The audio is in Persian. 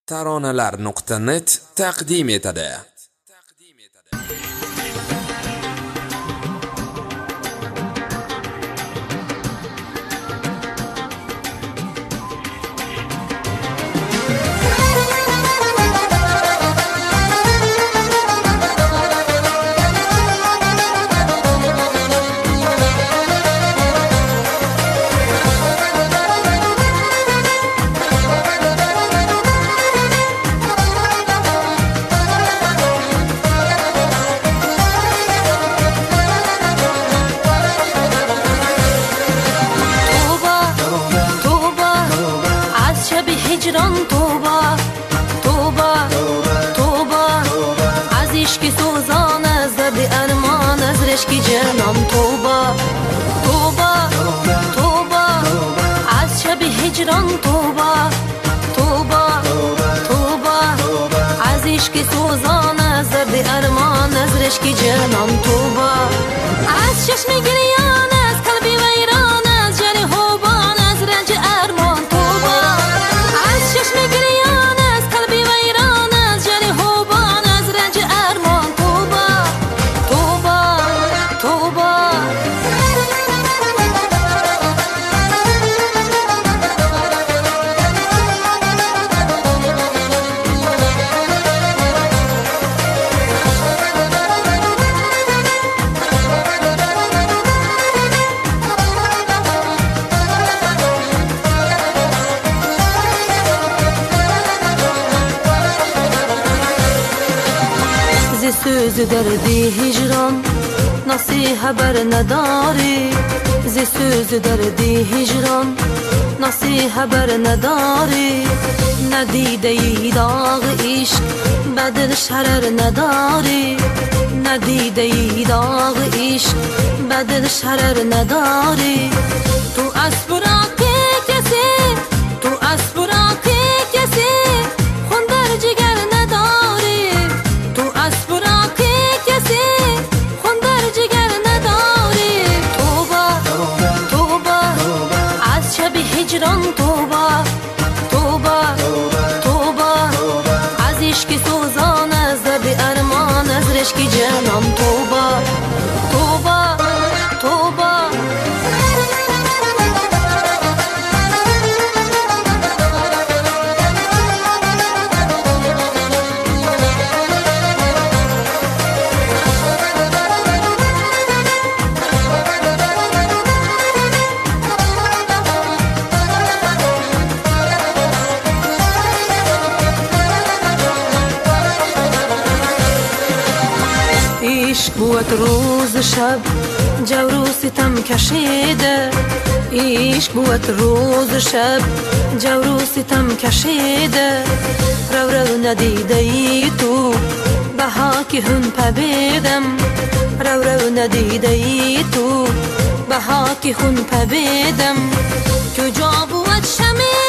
Taronalar.net taqdim etadi. هجران توبه توبه توبه از عشق سوزان از درد ارمان از رشک جنان توبه توبه توبه از شب هجران توبه توبه توبه از عشق سوزان از درد ارمان از رشک جنان توبه از چشم گریان از قلبی ویران از جر خوبان از رنج ارمان سوز دردی هجران ناسی خبر نداری ز سوز دردی هجران ناسی خبر نداری ندیده ای داغ عشق بدل شرر نداری ندیده ای داغ عشق بدل شرر نداری تو از فراق کسی تو از فراق کسی خون در جگر نداری تو از فراق کسی خون در جگر نداری توبه توبه از شب هجران توبه توبه توبه از عشق سوزان از درد ارمان از رشک جنان توبه توبه توبه عشق بود روز شب جو ستم کشیده عشق بود روز شب جو ستم کشیده رو رو ندیده ای تو بها که هن پبیدم رو رو ندیده ای تو بها که هن پبیدم کجا بود شمی